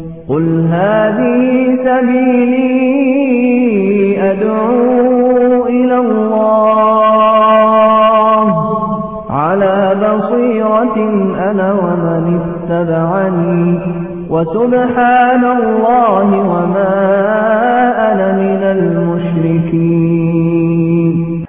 قل هذه سبيلي أدعو إلى الله على بصيرة أنا ومن اتبعني وسبحان الله وما أنا من المشركين.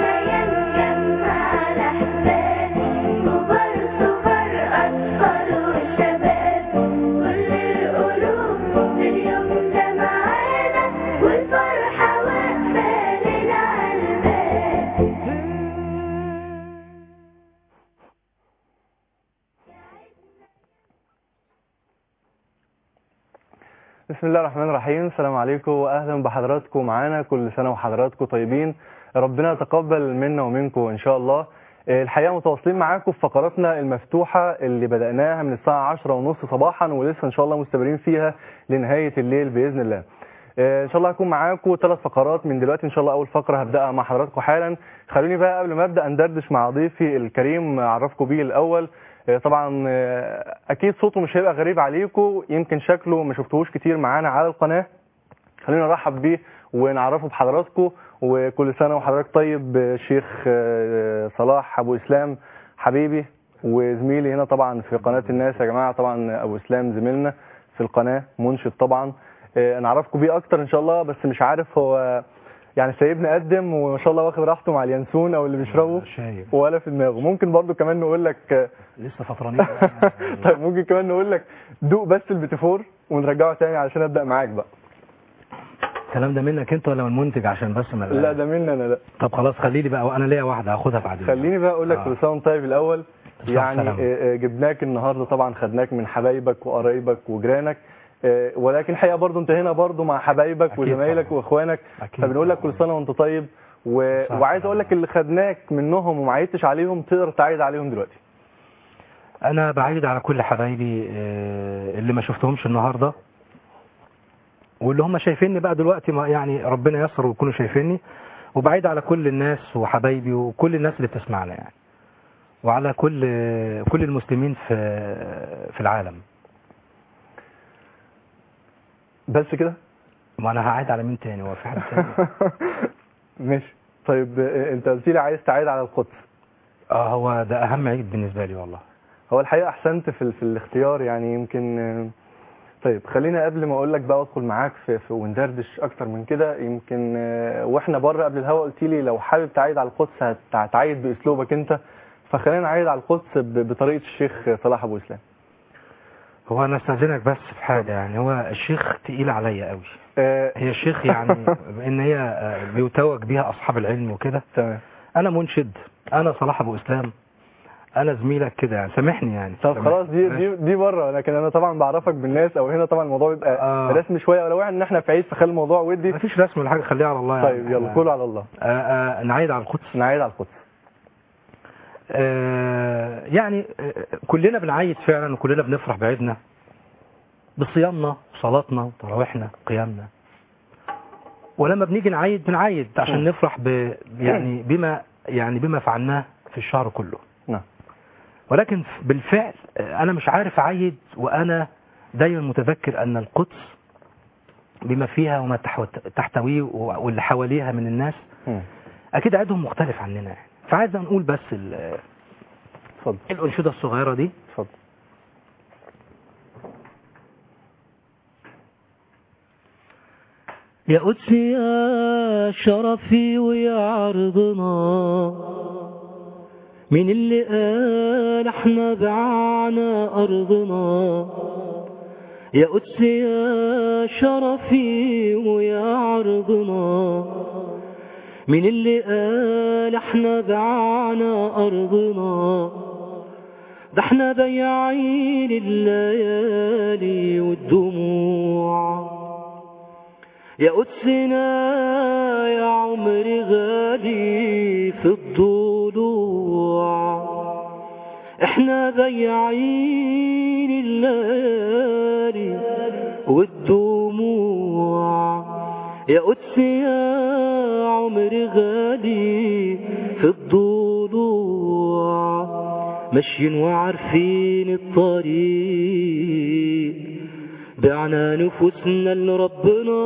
بسم الله الرحمن الرحيم. السلام عليكم واهلا بحضراتكم معانا. كل سنه وحضراتكم طيبين، ربنا يتقبل منا ومنكم ان شاء الله. الحقيقه متواصلين معاكم في فقراتنا المفتوحه اللي بدأناها من الساعه 10:30 صباحا ولسه ان شاء الله مستمرين فيها لنهايه الليل باذن الله. ان شاء الله هكون معاكم 3 فقرات من دلوقتي ان شاء الله. اول فقره هبدأها مع حضراتكم حالا. خلوني بقى قبل ما ابدا ندردش مع ضيفي الكريم اعرفكم بيه الاول. طبعا اكيد صوته مش هيبقى غريب عليكم، يمكن شكله ما شفتوهوش كتير معانا على القناه. خلينا نرحب بيه ونعرفه بحضراتكم. وكل سنه وحضرتك طيب شيخ صلاح ابو اسلام حبيبي وزميلي هنا طبعا في قناه الناس يا جماعه. طبعا ابو اسلام زميلنا في القناه منشد طبعا. نعرفكم بيه اكتر ان شاء الله، بس مش عارف هو يعني سايبني اقدم وما شاء الله واخد راحته مع اليانسون او اللي بيشربه ولا في دماغه. ممكن برضو كمان نقول لك لسه فطرانين. طيب ممكن كمان نقول لك دوق بس البيتيفور ونرجعه تاني علشان ابدا معاك بقى. الكلام ده منك انت ولا من المنتج؟ عشان بس ما لا ده مني انا. لا طب خلاص خليني بقى، وانا ليا واحده هاخدها بعدين. خليني بقى اقول لك كل سنه وانت طيب الاول. يعني سلام. جبناك النهارده طبعا، خدناك من حبايبك وقرايبك وجيرانك، ولكن الحقيقه برضو انت هنا برضو مع حبايبك وزمايلك واخوانك، فبنقول لك كل سنه وانت طيب. وعايز اقول لك اللي خدناك منهم وما عيدتش عليهم تقدر تعيد عليهم دلوقتي. انا بعيد على كل حبايبي اللي ما شفتهمش النهارده واللي هم شايفيني بقى دلوقتي، يعني ربنا ييسر ويكونوا شايفيني. وبعيد على كل الناس وحبايبي وكل الناس اللي بتسمعنا يعني، وعلى كل المسلمين في العالم. بس كده؟ ما انا هعيد على مين تاني؟ هو في حد تاني؟ ماشي. طيب انت قلت لي عايز تعيد على القدس. هو ده اهم عيد بالنسبه لي والله. هو الحقيقه احسنت في الاختيار يعني. يمكن طيب خلينا قبل ما اقول لك بقى ادخل معاك في وندردش اكتر من كده. يمكن واحنا بره قبل الهوا قلت لي لو حابب تعيد على القدس هتعيد باسلوبك انت، فخلينا نعيد على القدس بطريقه الشيخ صلاح ابو اسلام. هو انا استاذنك بس في حاجه، يعني هو الشيخ تقيل عليا قوي. هي الشيخ يعني ان هي بيتوج بيها اصحاب العلم وكده. تمام. انا منشد، انا صلاح ابو اسلام، انا زميلك كده يعني، سامحني يعني. طب خلاص دي بره، لكن انا طبعا بعرفك بالناس او هنا طبعا الموضوع بيبقى رسمي شويه، ولو ان احنا في عيد فخلي الموضوع ودي. مفيش رسم ولا حاجه، خليها على الله يعني. طيب يلا كله على الله. نعيد على القدس. نعيد على القدس. يعني كلنا بنعيد فعلا وكلنا بنفرح بعيدنا بصيامنا وصلاتنا وتراويحنا وقيامنا. ولما بنيجي نعيد بنعيد عشان نفرح يعني بما فعلناه في الشهر كله. نعم. ولكن بالفعل انا مش عارف اعيد وانا دايما متذكر ان القدس بما فيها وما تحتويه واللي حواليها من الناس اكيد عيدهم مختلف عننا يعني. فعايز نقول بس الانشوده الصغيره دي. اتفضل. يا قدسي يا شرفي ويا عرضنا، مين اللي قال احنا بعنا ارضنا؟ يا قدسي يا شرفي ويا عرضنا، مين اللي قال احنا بعنا ارضنا؟ ده احنا بياعين الليالي والدموع، يا قدسنا يا عمري غالي في الضلوع، احنا بياعين الليالي والدموع، يا قدسي يا عمري غالي في الضلوع، ماشيين وعارفين الطريق بعنا نفوسنا لربنا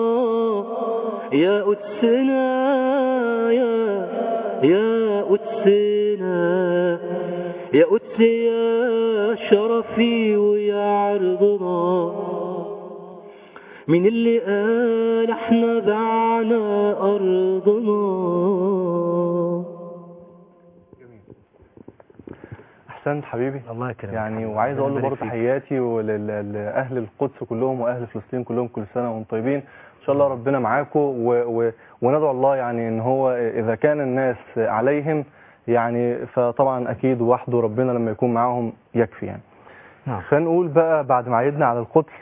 يا قدسنا يا قدسنا يا قدس يا شرفي ويا عرضنا من اللي قال احنا بعنا أرضنا. احسنت حبيبي، الله يكرمك يعني وعايز اقول له برضه تحياتي لاهل القدس كلهم واهل فلسطين كلهم، كل سنه وانتم طيبين. ان شاء الله ربنا معاكم وندعو الله يعني ان هو اذا كان الناس عليهم يعني فطبعا اكيد وحده ربنا لما يكون معاهم يكفي يعني. نعم. خلينا نقول بقى بعد ما عيدنا على القدس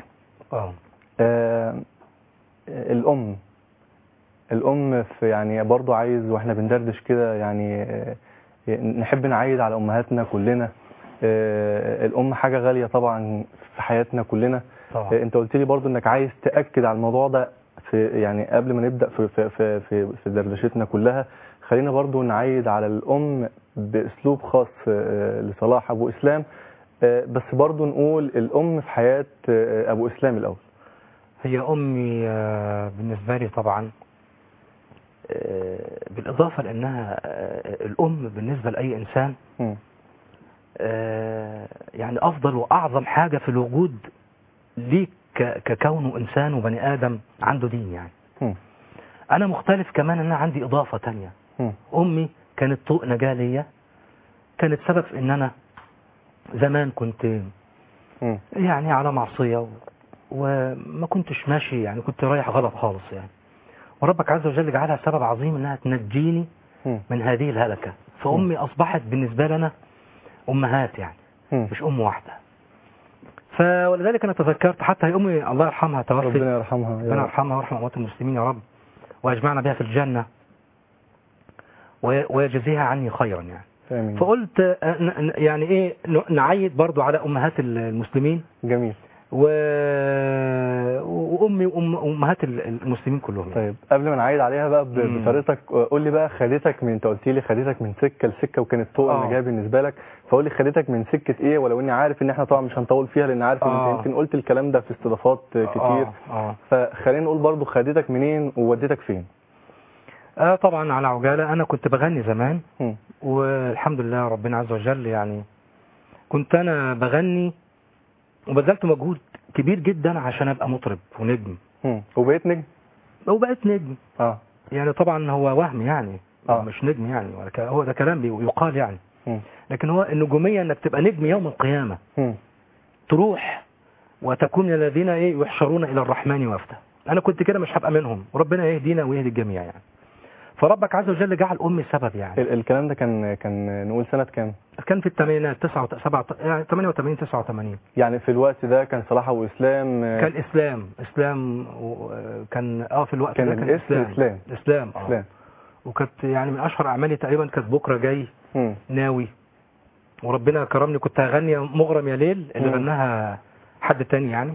الام في يعني برضه عايز واحنا بندردش كده يعني نحب نعيد على امهاتنا كلنا. الام حاجه غاليه طبعا في حياتنا كلنا طبعا. انت قلت لي برضه انك عايز تاكد على الموضوع ده في يعني قبل ما نبدا في دردشتنا كلها. خلينا برضه نعيد على الام باسلوب خاص لصلاح ابو اسلام، بس برضه نقول الام في حياه ابو اسلام الاول. هي امي بالنسبه لي طبعا بالاضافه لانها الام بالنسبه لاي انسان يعني افضل واعظم حاجه في الوجود ليك ككونه انسان وبني ادم عنده دين يعني. انا مختلف كمان ان انا عندي اضافه تانية. امي كانت طوق نجاه ليا، كانت سبب في ان انا زمان كنت يعني على معصيه وما كنتش ماشي يعني، كنت رايح غلط خالص يعني، وربك عز وجل جعلها سبب عظيم انها تنجيني من هذه الهلكه. فامي اصبحت بالنسبه لنا امهات يعني، مش ام واحده. فولذلك انا تذكرت حتى هي امي الله يرحمها توفت، ربنا يرحمها ربنا يرحمها ويرحم اموات المسلمين يا رب، واجمعنا بها في الجنه ويجزيها عني خيرا يعني. آمين. فقلت يعني ايه نعيد برضو على امهات المسلمين. جميل. وامي وامهات المسلمين كلهم. طيب قبل ما نعيد عليها بقى بطريقتك، قول لي بقى خدتك من، انت قلت لي خدتك من سكه لسكه وكانت طوق النجاه بالنسبه لك، فقول لي خدتك من سكه ايه، ولو اني عارف ان احنا طبعا مش هنطول فيها لان عارف ان انت يمكن قلت الكلام ده في استضافات كتير. فخلينا نقول برضو خدتك منين ووديتك فين. طبعا على عجاله انا كنت بغني زمان والحمد لله ربنا عز وجل يعني كنت انا بغني وبذلت مجهود كبير جدا عشان ابقى مطرب ونجم. وبقيت نجم. وبقيت نجم. يعني طبعا هو وهم يعني مش نجم يعني، هو ده كلام يقال يعني. لكن هو النجوميه انك تبقى نجم يوم القيامه. تروح وتكون الذين يحشرون الى الرحمن وفدا. انا كنت كده مش هبقى منهم، وربنا يهدينا ويهدي الجميع يعني. فربك عز وجل جعل امي سبب يعني. الكلام ده كان نقول سنه كام؟ كان في الثمانينات 88 89 يعني في الوقت ده كان صلاح ابو اسلام كان اسلام كان في الوقت كان ده كان اسلام وكانت يعني من اشهر اعمالي تقريبا كانت بكره جاي ناوي، وربنا كرمني كنت هغني مغرم يا ليل اللي غناها حد تاني يعني.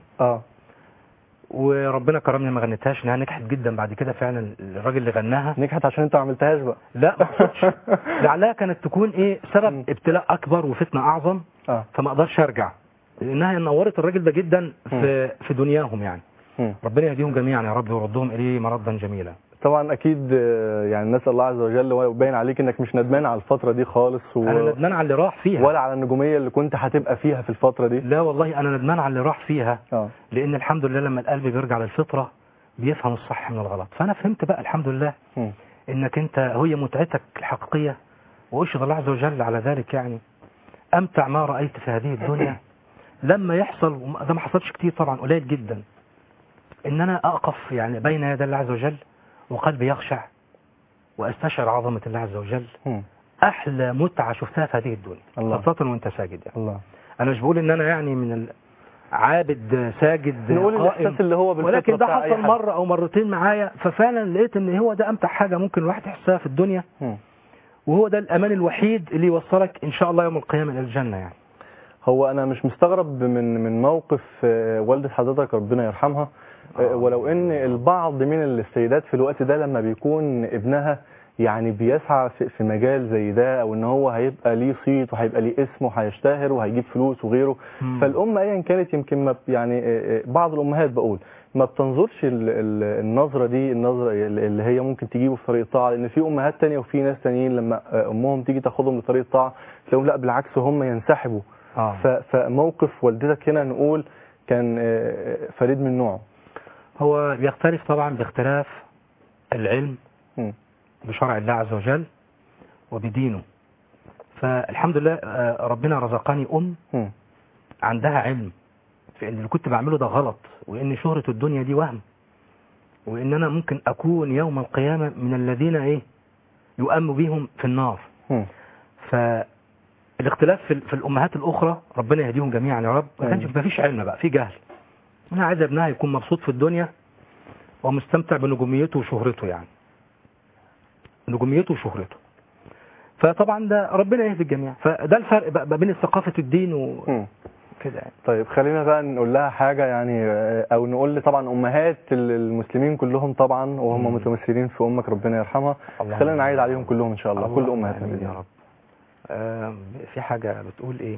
وربنا كرمني ما غنيتهاش انها نجحت جدا بعد كده فعلا. الراجل اللي غناها نجحت عشان انت ما عملتهاش بقى. لا ما اقصدش لعلها كانت تكون سبب ابتلاء اكبر وفتنه اعظم. فما اقدرش ارجع لانها نورت الراجل ده جدا في دنياهم يعني. ربنا يهديهم جميعا يا رب ويردهم اليه مردا جميلا. طبعا اكيد يعني نسال الله عز وجل ويبين عليك انك مش ندمان على الفتره دي خالص انا ندمان على اللي راح فيها ولا على النجوميه اللي كنت هتبقى فيها في الفتره دي. لا والله انا ندمان على اللي راح فيها. لان الحمد لله لما القلب بيرجع للفطره بيفهم الصح من الغلط. فانا فهمت بقى الحمد لله انك انت هي متعتك الحقيقيه، واشهد الله عز وجل على ذلك يعني. امتع ما رايت في هذه الدنيا لما يحصل، ده ما حصلش كتير طبعا قليل جدا، ان انا اقف يعني بين يدي الله عز وجل وقلبي يخشع واستشعر عظمه الله عز وجل. احلى متعه شفتها في هذه الدنيا خاصه وانت ساجد يعني. الله. انا مش بقول ان انا يعني من عابد ساجد نقول الاحساس اللي هو بالفطره، ولكن ده حصل مره او مرتين معايا، ففعلا لقيت ان هو ده امتع حاجه ممكن الواحد يحسها في الدنيا. وهو ده الامان الوحيد اللي يوصلك ان شاء الله يوم القيامه الى الجنه يعني. هو انا مش مستغرب من موقف والده حضرتك ربنا يرحمها، ولو ان البعض من السيدات في الوقت ده لما بيكون ابنها يعني بيسعى في مجال زي ده، او ان هو هيبقى ليه صيت وهيبقى ليه اسم وهيشتهر وهيجيب فلوس وغيره. فالام ايا كانت يمكن ما يعني بعض الامهات بقول ما بتنظرش النظره دي، النظره اللي هي ممكن تجيبه في طريق الطاعه، لان في امهات تانية وفي ناس تانيين لما امهم تيجي تاخدهم لطريق الطاعه تلاقيهم لا بالعكس هم ينسحبوا. فموقف والدتك هنا نقول كان فريد من نوعه. هو بيختلف طبعا باختلاف العلم بشرع الله عز وجل وبدينه. فالحمد لله ربنا رزقني عندها علم في ان اللي كنت بعمله ده غلط، وان شهرة الدنيا دي وهم، وان انا ممكن اكون يوم القيامة من الذين يؤم بهم في النار. فالاختلاف في الامهات الاخرى ربنا يهديهم جميعا يا رب. ما فيش علم بقى، في جهل. انا عايز ابنها يكون مبسوط في الدنيا ومستمتع بنجوميته وشهرته، يعني نجوميته وشهرته. فطبعا ده ربنا يهدي الجميع. فده الفرق بقى بين ثقافة الدين وكده يعني. طيب خلينا بقى نقول لها حاجة يعني، او نقول طبعا امهات المسلمين كلهم طبعا وهم متمثلين في امك ربنا يرحمها، خلينا نعيد عليهم كلهم ان شاء الله كل امهاتنا يا رب. في حاجة بتقول ايه؟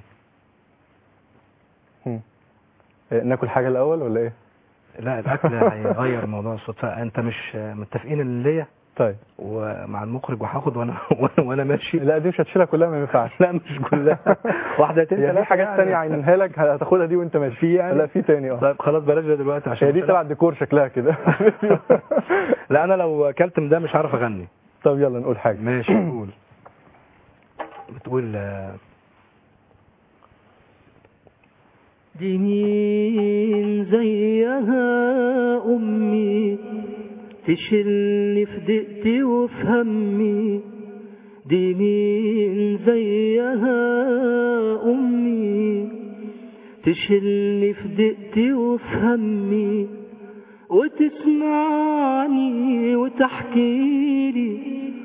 ناكل حاجة الاول ولا ايه؟ لا الاكل هيغير موضوع الصوت. فانت مش متفقين الليلة؟ طيب ومع المخرج وهاخد وانا ماشي. لا دي مش هتشيلها كلها، ما ينفعش. لا مش كلها، واحدتين يعني في حاجات ثانيه عينها لك هتاخدها دي وانت ماشي. يعني لا في ثاني طيب خلاص بلاش دلوقتي عشان هي دي تبع الديكور شكلها كده. لا انا لو اكلت من ده مش عارف اغني. طب يلا نقول حاجه. ماشي قول. بتقول دي مين زيها امي تشيلني في دقتي وفي همي، دي مين زيها أمي تشيلني في دقتي وفي همي، وتسمعني وتحكيلي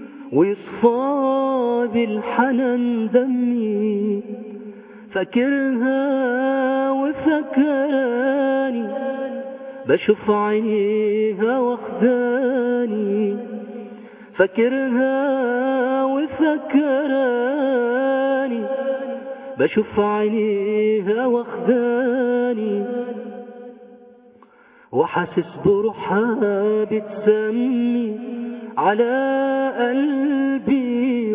ويصفى بالحنان دمي، فاكرها وفاكراني بشوف عينيها واخداني، فاكرها وفاكراني بشوف عينيها واخداني، وحاسس بروحها بتسمي على قلبي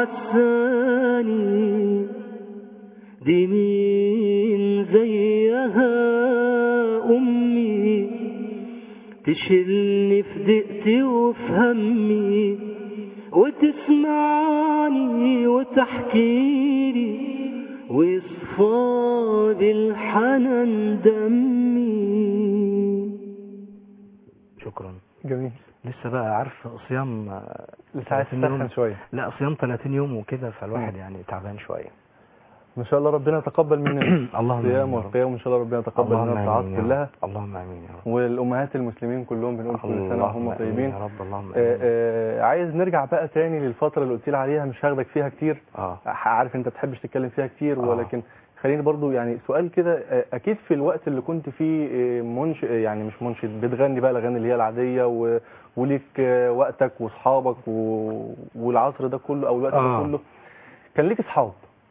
وحساني، دي مين زيها أمي تشيلني في دقتي وفي همي، وتسمعني وتحكيلي ويصفى بالحنان دمي. شكرا. جميل. لسه بقى عارف صيام لسه عايز تسخن شويه. لا صيام 30 يوم وكده، فالواحد يعني تعبان شويه. ان شاء الله ربنا يتقبل مننا الصيام والقيام، وان شاء الله ربنا يتقبل منا الطاعات كلها. اللهم امين يا رب. والامهات المسلمين كلهم بنقول كل سنه وهم طيبين يا رب. اللهم امين. عايز نرجع بقى تاني للفتره اللي قلت لي عليها، مش هاخدك فيها كتير. عارف انت بتحبش تتكلم فيها كتير، ولكن خليني برضو يعني سؤال كده. اكيد في الوقت اللي كنت فيه منشئ، يعني مش منشئ، بتغني بقى الاغاني اللي هي العاديه وليك وقتك واصحابك والعصر ده كله او الوقت ده كله، كان ليك اصحاب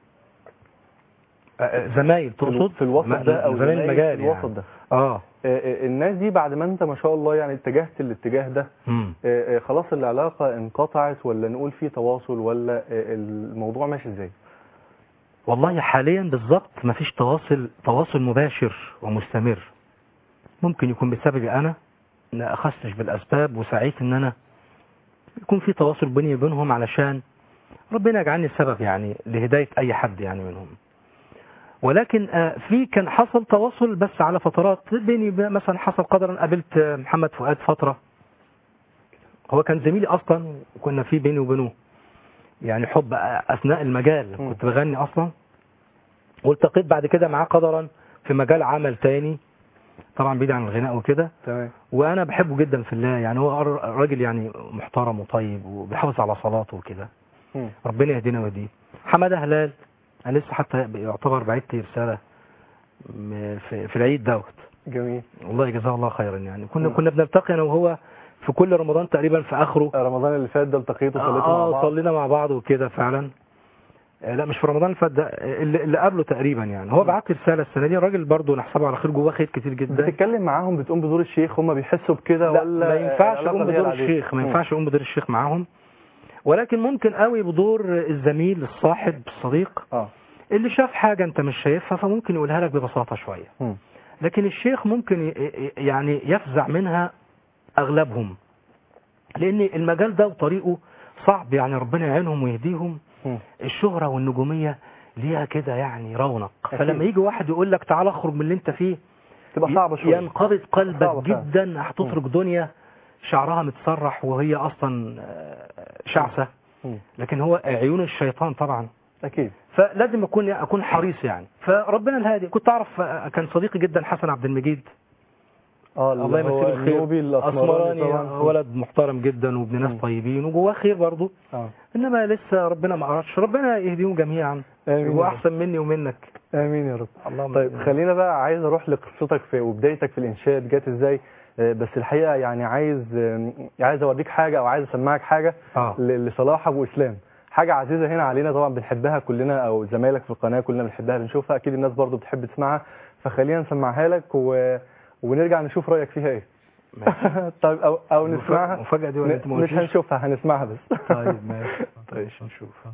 زمايل تقصد في الوسط ده او زمايل المجال في الوسط يعني. ده؟ الناس دي بعد ما انت ما شاء الله يعني اتجهت الاتجاه ده، خلاص العلاقه انقطعت ولا نقول في تواصل، ولا الموضوع ماشي ازاي؟ والله حاليا بالظبط ما فيش تواصل مباشر ومستمر. ممكن يكون بسببي انا ما اخذتش بالاسباب وسعيت ان انا يكون في تواصل بيني وبينهم، علشان ربنا يجعلني السبب يعني لهدايه اي حد يعني منهم. ولكن كان حصل تواصل بس على فترات بيني. مثلا حصل قدرا قابلت محمد فؤاد فترة، هو كان زميلي اصلا، وكنا في بيني وبينه يعني حب اثناء المجال، كنت بغني اصلا، والتقيت بعد كده معاه قدرا في مجال عمل تاني طبعا بعيد عن الغناء وكده. تمام. وانا بحبه جدا في الله، يعني هو راجل يعني محترم وطيب وبيحافظ على صلاته وكده. ربنا يهدينا ويهديه. حماده هلال انا لسه حتى يعتبر بعت لي رساله في العيد دوت. جميل. والله جزاه الله خيرا. يعني كنا بنلتقي انا وهو في كل رمضان تقريبا في اخره. رمضان اللي فات ده التقيت وصليتوا مع بعض؟ صلينا مع بعض وكده فعلا. لا مش في رمضان اللي فات ده، اللي قبله تقريبا يعني. هو بعت لي رساله السنه دي، الراجل برضه نحسبه على خير، جواه خير كتير جدا. بتتكلم معاهم، بتقوم بدور الشيخ، هم بيحسوا بكده لا ولا ما ينفعش العلاقة اقوم دي بدور العادية؟ الشيخ، ما ينفعش اقوم بدور الشيخ معاهم، ولكن ممكن قوي بدور الزميل الصاحب الصديق اللي شاف حاجه انت مش شايفها فممكن يقولها لك ببساطه شويه. لكن الشيخ ممكن يعني يفزع منها اغلبهم، لان المجال ده وطريقه صعب يعني، ربنا يعينهم ويهديهم. الشهرة والنجومية ليها كده يعني رونق، فلما يجي واحد يقول لك تعال اخرج من اللي انت فيه تبقى صعبة شوية، ينقبض قلبك جدا. هتترك دنيا شعرها متسرح وهي اصلا شعثة، لكن هو عيون الشيطان طبعا اكيد. فلازم اكون حريص يعني. فربنا الهادي. كنت اعرف كان صديقي جدا حسن عبد المجيد، الله يمسيه بالخير، الاسمراني، ولد محترم جدا وابن ناس طيبين وجواه خير برضه. انما لسه ربنا ما قررش، ربنا يهديهم جميعا واحسن مني ومنك. امين يا رب. طيب خلينا بقى، عايز اروح لقصتك وبدايتك في الانشاد جت ازاي، بس الحقيقه يعني عايز اوريك حاجه او عايز اسمعك حاجه لصلاح ابو اسلام، حاجه عزيزه هنا علينا طبعا، بنحبها كلنا او زمايلك في القناه كلنا بنحبها بنشوفها، اكيد الناس برضو بتحب تسمعها، فخلينا نسمعها لك ونرجع نشوف رايك فيها ايه. طيب او نسمعها مفاجاه دي ولا انت مش هنشوفها، هنسمعها بس. طيب ماشي. طيب نشوفها.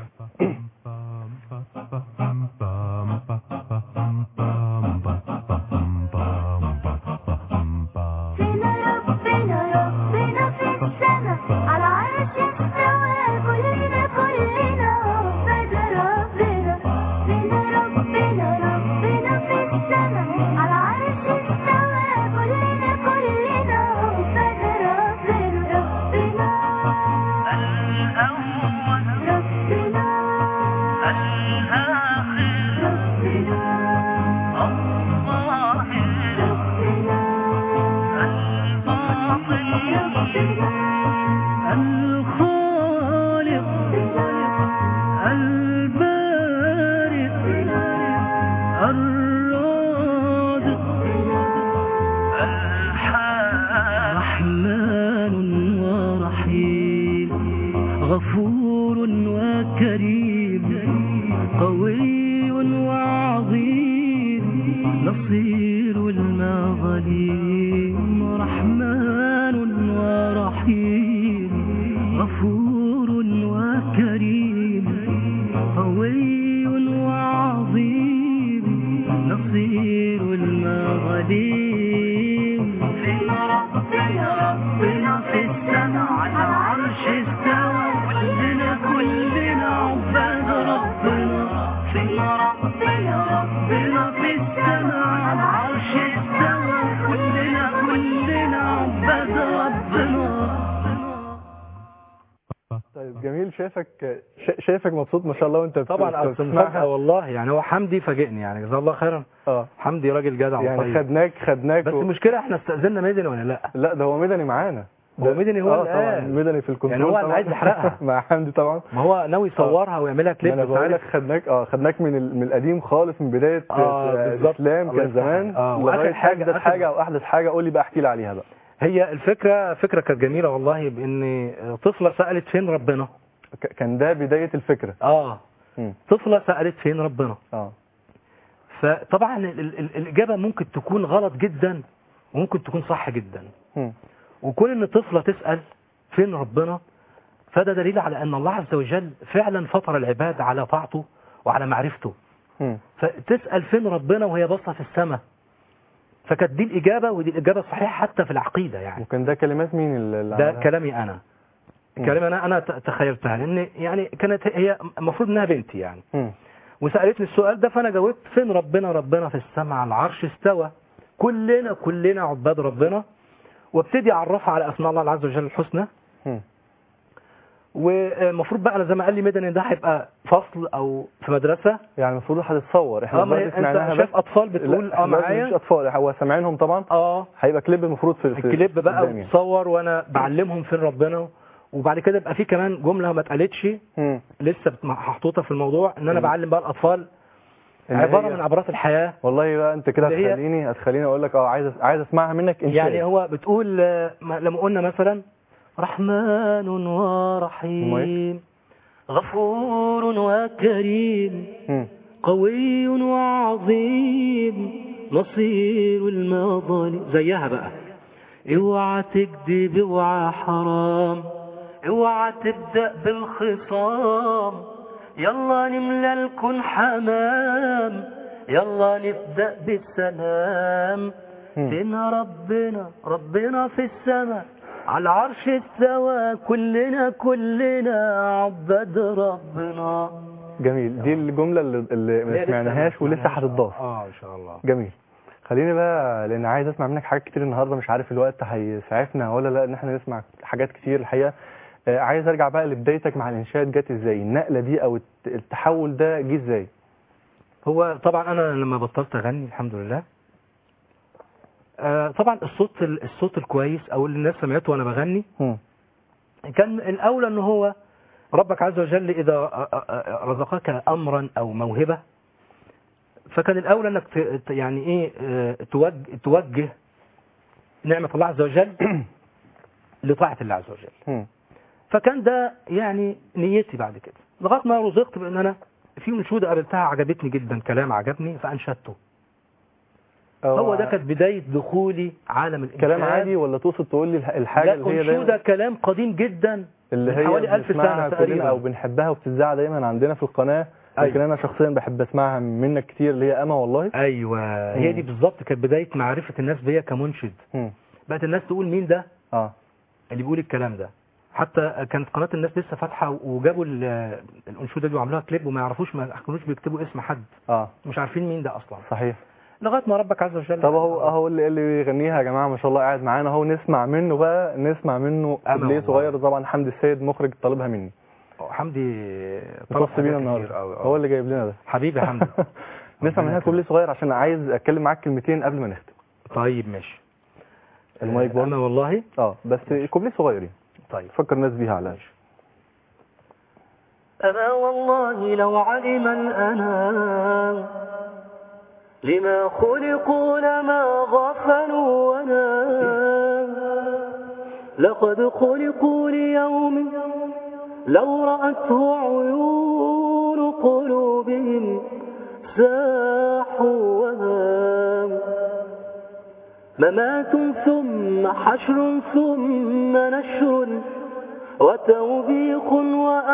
غفور وكريم قوي وعظيم نصير المظالم رحمن ورحيم غفور وكريم قوي وعظيم نصير المظالم فينا ربنا في السماء على العرش استوى كلنا عباد ربنا فينا ربنا في السماء على العرش استوى كلنا عباد ربنا. طيب جميل. شايفك مبسوط ما شاء الله وانت طبعا مفاجأة والله يعني. هو حمدي فاجئني يعني، جزاه الله خيرا. حمدي راجل جدع يعني وطيب. خدناك بس المشكلة احنا استأذنا مدني ولا لا؟ لا ده هو مدني معانا، هو مدني هو طبعا مدني في الكنترول يعني، هو اللي عايز يحرقها مع حمدي طبعا، ما هو ناوي يصورها ويعملها كليب. انا بقول لك خدناك من القديم خالص، من بدايه الاسلام كان زمان لغايه حاجه او احدث حاجه. قول لي بقى، احكي لي عليها بقى. هي فكره كانت جميله والله، بان طفله سالت فين ربنا. كان ده بدايه الفكره. طفله سالت فين ربنا. فطبعا الاجابه ممكن تكون غلط جدا وممكن تكون صح جدا. وكون ان طفله تسال فين ربنا فده دليل على ان الله عز وجل فعلا فطر العباد على طاعته وعلى معرفته. فتسال فين ربنا وهي باصه في السماء، فكانت دي الاجابه، ودي الاجابه الصحيحه حتى في العقيده يعني. وكان ده كلمات مين اللي ده كلامي انا. انا تخيلتها، لان يعني كانت هي المفروض انها بنتي يعني. وسالتني السؤال ده، فانا جاوبت فين ربنا في السماء على العرش استوى كلنا عباد ربنا، وابتدي اعرفها على اسماء الله عز وجل الحسنى. والمفروض بقى زي ما قال لي مدني ده هيبقى فصل او في مدرسه يعني، المفروض هتتصور. احنا دلوقتي سمعناها، شاف اطفال بتقول معايا، مش اطفال، هو سامعينهم طبعا. هيبقى كليب المفروض في الكليب بقى وتصور، وانا بعلمهم فين ربنا. وبعد كده يبقى في كمان جمله ما اتقالتش لسه محطوطه في الموضوع، ان انا بعلم بقى الاطفال إن عباره هي- من عبارات الحياه. والله بقى انت كده اللي هي- هتخليني اقول لك عايز اسمعها منك انشاء. يعني هو بتقول لما قلنا مثلا رحمن ورحيم غفور وكريم مم. قوي وعظيم نصير المظالم، زيها بقى اوعى تكذب اوعى حرام اوعى تبدأ بالخصام يلا نملى الكون حمام يلا نبدأ بالسلام. مم. فين ربنا في السماء على العرش استوى كلنا عباد ربنا. جميل. دي الجملة اللي ما سمعناهاش ولسه هتضاف. ان شاء الله. جميل. خليني بقى، لان عايز اسمع منك حاجات كتير النهارده، مش عارف الوقت هيسعفنا ولا لا ان احنا نسمع حاجات كتير الحقيقه. عايز ارجع بقى لبدايتك مع الانشاد، جت ازاي النقله دي او التحول ده جه ازاي؟ هو طبعا انا لما بطلت اغني الحمد لله طبعا الصوت الكويس او اللي الناس سمعته وانا بغني كان الاولى ان هو ربك عز وجل اذا رزقك امرا او موهبه فكان الاولى انك يعني ايه توجه نعمه الله عز وجل لطاعه الله عز وجل. فكان ده يعني نيتي بعد كده لغايه ما رزقت بان انا في منشوده قابلتها عجبتني جدا، كلام عجبني فانشدته. هو ده كانت بدايه دخولي عالم الانشاد. كلام عادي ولا تقصد تقول لي الحاجه اللي هي منشوده كلام قديم جدا اللي من هي حوالي 1000 سنه تقريبا او بنحبها وبتذاع دايما عندنا في القناه؟ لكن انا شخصيا بحب اسمعها منك كتير، اللي هي اما والله. ايوه هي دي بالظبط كانت بدايه معرفه الناس بيا كمنشد. بقت الناس تقول مين ده اللي بيقول الكلام ده. حتى كانت قناه الناس لسه فاتحه وجابوا الانشوده دي وعملوها كليب وما يعرفوش، ما كانوش بيكتبوا اسم حد. مش عارفين مين ده اصلا. صحيح. لغايه ما ربك عز وجل. طب اهو اللي بيغنيها يا جماعه ما شاء الله قاعد معانا اهو، نسمع منه بقى، نسمع منه كوبليه صغير. طبعا حمدي السيد مخرج طالبها مني. حمدي طلب بينا النهارده، هو اللي جايب لنا ده. حبيبي يا حمدي. نسمع منها كوبليه صغير عشان عايز اتكلم معاك كلمتين قبل ما نختم. طيب ماشي. المايك برضه. انا والله بس كوبليه صغير. طيب فكر الناس بيها على أما والله لو علم الأنام لما خلقوا لما غفلوا ونام لقد خلقوا ليوم لو رأته عيون قلوبهم ساحوا وهام ممات ثم حشر ثم نشر وتوبيخ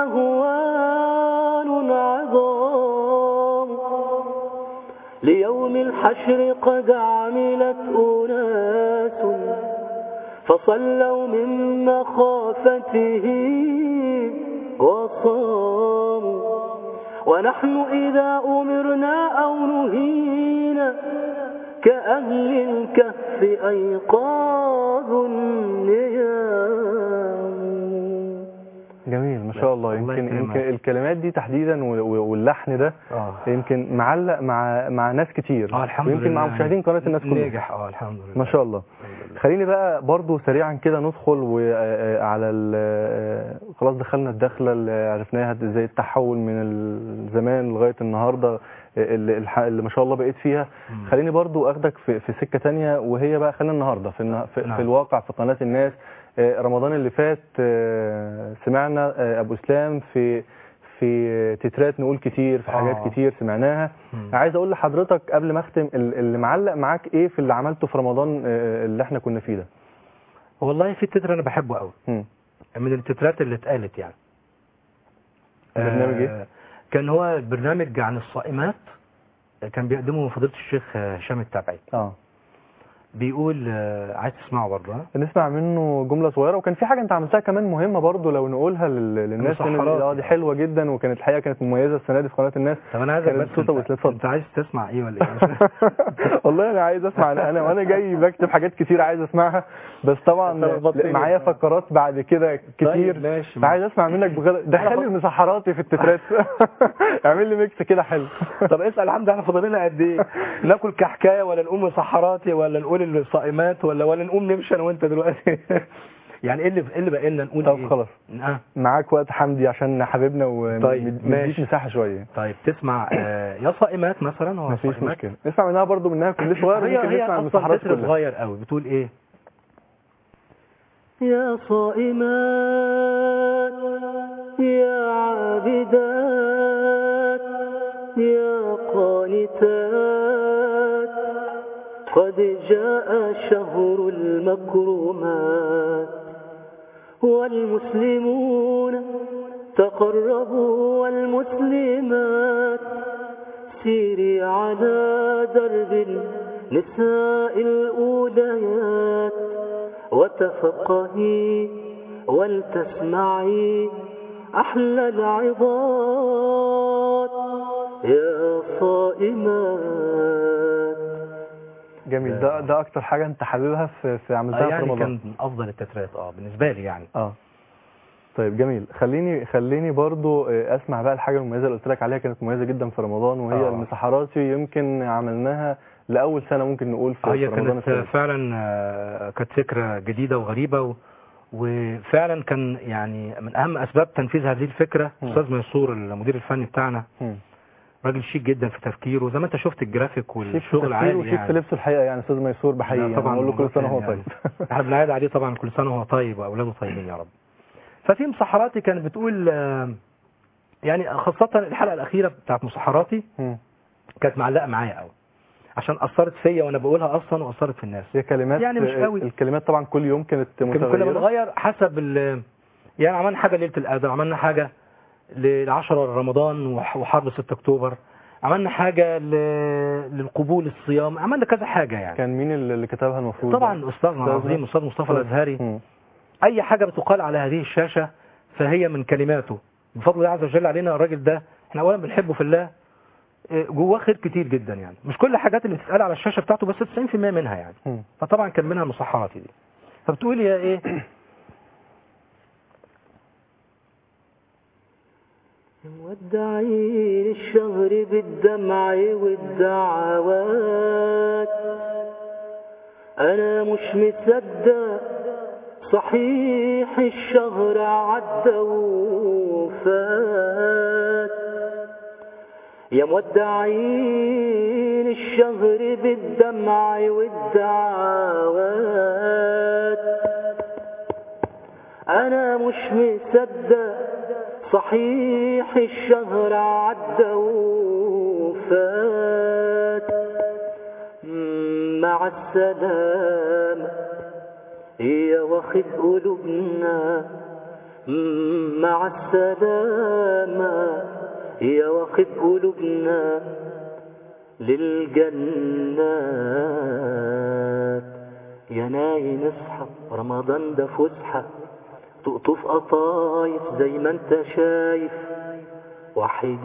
وأهوال عظام ليوم الحشر قد عملت أناس فصلوا من مخافته وصاموا ونحن إذا أمرنا أو نهينا كأهل الكهف أيقاظ النيام. جميل ما شاء الله. يمكن الكلمات دي تحديدا واللحن ده يمكن معلق مع ناس كتير، ويمكن مع مشاهدين قناه الناس كلها. ناجح الحمد لله ما شاء الله. خليني بقى برضو سريعا كده ندخل وعلى خلاص دخلنا الدخله اللي عرفناها ازاي التحول من الزمان لغايه النهارده اللي ما شاء الله بقيت فيها. خليني برضو اخدك في سكه ثانيه، وهي بقى خلينا النهارده في الواقع في قناه الناس. رمضان اللي فات سمعنا ابو اسلام في تترات نقول كتير، في حاجات كتير سمعناها. عايز اقول لحضرتك قبل ما اختم، اللي معلق معاك ايه في اللي عملته في رمضان اللي احنا كنا فيه ده؟ والله في تتر انا بحبه قوي من التترات اللي اتقالت يعني. برنامج ايه؟ كان هو برنامج عن الصائمات، كان بيقدمه فضيله الشيخ هشام التبعي. بيقول عايز تسمعه برضه؟ نسمع منه جمله صغيره. وكان في حاجه انت عملتها كمان مهمه برضه لو نقولها للناس. دي حلوه جدا، وكانت الحقيقه كانت مميزه السنه دي في قناه الناس. طب انا عايزك بس انت عايز تسمع ايه ولا ايه؟ والله انا عايز اسمع. انا وانا جاي بكتب حاجات كتير عايز اسمعها، بس طبعا معايا فقرات بعد كده كتير. عايز اسمع منك دخل لي مسحراتي في التترات. اعمل لي ميكس كده حلو. طب اسال حمدي احنا فاضل لنا قد ايه؟ ناكل كحكايه ولا نقوم مسحراتي ولا نقول الصائمات ولا نقوم نمشي انا وانت دلوقتي؟ يعني ايه اللي بقى لنا نقول طب ايه؟ خلاص معاك وقت حمدي عشان حبيبنا ومديك ماشي. مساحه شويه. طيب تسمع يا صائمات مثلا. هو مفيش صائمات. مشكله، نسمع منها برضو، منها كل صغير ممكن هي نسمع اصلا المسحرات تتر كلها. صغير قوي. بتقول ايه؟ يا صائمات يا عابدات يا قانتات قد جاء شهر المكرمات والمسلمون تقربوا والمسلمات سيري على درب النساء الأوليات وتفقهي ولتسمعي أحلى العظات يا صائمات. جميل. ده اكتر حاجه انت حاببها في عملتها في يعني رمضان؟ كان من افضل التترات بالنسبه لي يعني. طيب جميل. خليني برضو اسمع بقى الحاجه المميزه اللي قلت لك عليها، كانت مميزه جدا في رمضان، وهي المسحراتي. يمكن عملناها لاول سنه ممكن نقول في رمضان السنه. هي كانت فعلا كانت فكره جديده وغريبه وفعلا كان يعني من اهم اسباب تنفيذ هذه الفكره استاذ منصور المدير الفني بتاعنا. راجل شيك جدا في تفكيره، زي ما انت شفت الجرافيك والشغل عالي يعني. وشيك في لبسه الحقيقه يعني. استاذ ميسور بحييه طبعا، بقول له كل سنه وهو طيب. احنا بنعيد عليه طبعا كل سنه وهو طيب واولاده طيبين يا رب. ففي مسحراتي كانت بتقول يعني خاصه الحلقه الاخيره بتاعت مسحراتي كانت معلقه معايا قوي عشان اثرت فيا وانا بقولها اصلا واثرت في الناس. هي كلمات يعني مش قوي. الكلمات طبعا كل يوم كانت متغيره، كنا بنغير حسب يعني عملنا حاجه ليله القدر، عملنا حاجه ل10 رمضان وحرب 6 اكتوبر، عملنا حاجه للقبول الصيام، عملنا كذا حاجه يعني. كان مين اللي كتبها المفروض؟ طبعا استاذنا العظيم استاذ مصطفى الازهري. اي حاجه بتقال على هذه الشاشه فهي من كلماته بفضل الله عز وجل علينا. الراجل ده احنا اولا بنحبه في الله، جواه خير كتير جدا يعني. مش كل الحاجات اللي بتتقال على الشاشه بتاعته بس 90% منها يعني. فطبعا كان منها المصححات دي. فبتقول يا ايه؟ مودعين الشهر بالدمع والدعوات انا مش مصدق صحيح الشهر عدى وفات. يا مودعين الشهر بالدمع والدعوات انا مش مصدق صحيح الشهر عدى وفات. مع السلامة يا واخد قلوبنا مع السلامة يا واخد قلوبنا للجنات. يا نايم اصحى رمضان ده فسحة تقطف قطايف زي ما انت شايف وحيد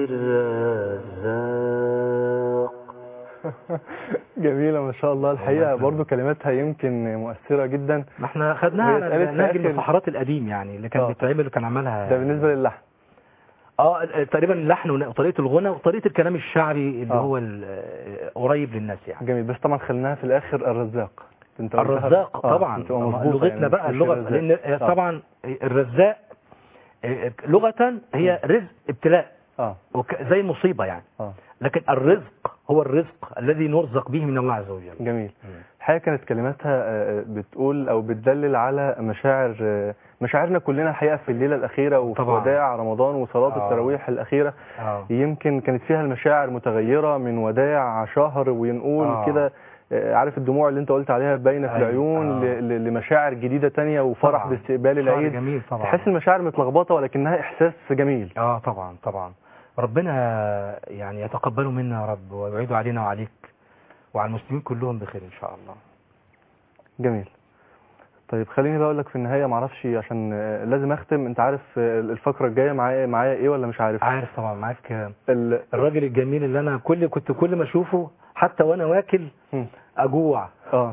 الرزاق. جميلة ما شاء الله الحقيقة. برضو كلماتها يمكن مؤثرة جدا. ما احنا خدناها على نهج المسحرات القديم يعني اللي كان بيتعمل وكان عملها. ده بالنسبة للحن. تقريبا اللحن وطريقة الغنى وطريقة الكلام الشعري اللي هو قريب للناس يعني. جميل. بس طبعا خليناها في الآخر الرزاق. الرزاق طبعا لغتنا يعني بقى اللغة، لأن طبعا الرزاق لغة هي رزق ابتلاء زي المصيبة يعني. لكن الرزق هو الرزق الذي نرزق به من الله عز وجل. جميل. الحقيقة كانت كلماتها بتقول أو بتدلل على مشاعرنا كلنا الحقيقة في الليلة الأخيرة وفي وداع رمضان وصلاة التراويح الأخيرة. يمكن كانت فيها المشاعر متغيرة من وداع شهر وينقول كده عارف الدموع اللي انت قلت عليها باينه في العيون لمشاعر جديدة تانية وفرح باستقبال العيد. جميل طبعا. تحس المشاعر متلخبطة ولكنها إحساس جميل. طبعا ربنا يعني يتقبله منا يا رب ويعيده علينا وعليك وعلى المسلمين كلهم بخير إن شاء الله. جميل. طيب خليني بقى اقول لك في النهاية، معرفش عشان لازم أختم، أنت عارف الفقرة الجاية معايا إيه ولا مش عارف؟ عارف طبعا. معاك الراجل الجميل اللي أنا كنت كل ما أشوفه حتى وأنا واكل أجوع.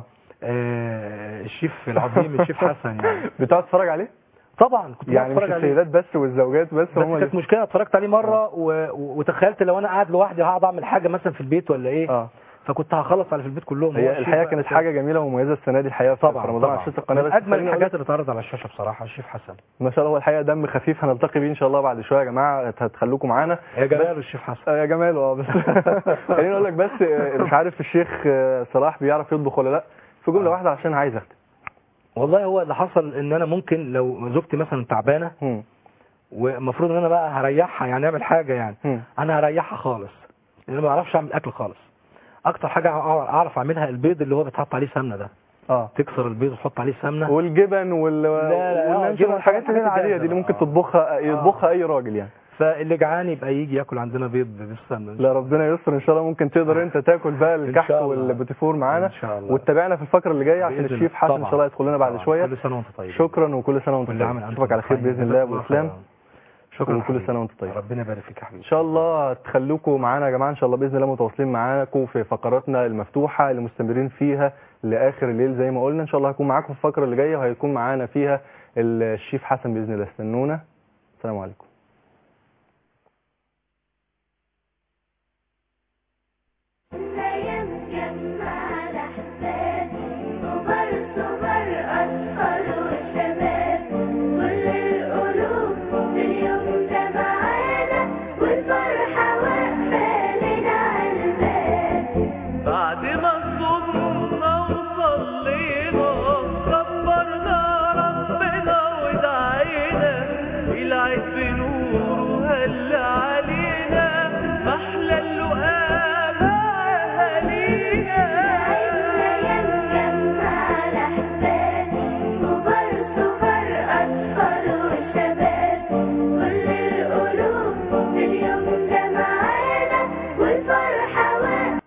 الشيف العظيم الشيف حسن يعني. بتقعد تتفرج عليه؟ طبعا كنت يعني مش السيدات بس والزوجات بس هم كانت مشكلة. اتفرجت عليه مرة وتخيلت لو أنا قاعد لوحدي هقعد أعمل حاجة مثلا في البيت ولا إيه. فكنت هخلص على في البيت كلهم. هي الحقيقه كانت حاجه جميله ومميزه السنه دي الحقيقه في رمضان على شاشه القناه. من بس اجمل الحاجات اللي اتعرضت على الشاشه بصراحه الشيف حسن ما شاء الله. هو الحقيقه دم خفيف هنلتقي بيه ان شاء الله بعد شويه يا جماعه، هتخلوكم معانا. يا جماله الشيف حسن يا جماله بس خليني اقول لك بس مش عارف الشيخ صلاح بيعرف يطبخ ولا لا، في جمله واحده عشان عايز اختم. والله هو اللي حصل ان انا ممكن لو زوجتي مثلا تعبانه والمفروض ان انا بقى هريحها يعني اعمل حاجه يعني انا هريحها خالص لان ما بعرفش اعمل اكل خالص. اكتر حاجه اعرف اعملها البيض اللي هو بيتحط عليه سمنه ده. تكسر البيض وتحط عليه سمنه والجبن والحاجات العاديه دي اللي ممكن يطبخها اي راجل يعني. فاللي جعان يبقى يجي ياكل عندنا بيض بالسمنه. لا ربنا يستر ان شاء الله. ممكن تقدر انت تاكل بقى الكحك والبوتيفور معانا ان شاء الله. وتتابعنا في الفقره اللي جايه عشان الشيف حسن ان شاء الله يدخل لنا بعد شويه. كل سنه وانت طيب. شكرا وكل سنه وانت طيب. اشوفك على خير باذن الله ابو اسلام. شكرا وكل سنه وانت طيب. ربنا يبارك فيك يا حبيبي. ان شاء الله تخلوكم معانا يا جماعه ان شاء الله باذن الله متواصلين معاكم في فقراتنا المفتوحه اللي مستمرين فيها لاخر الليل زي ما قلنا. ان شاء الله هكون معاكم في الفقره اللي جايه وهيكون معانا فيها الشيف حسن باذن الله. استنونا. السلام عليكم.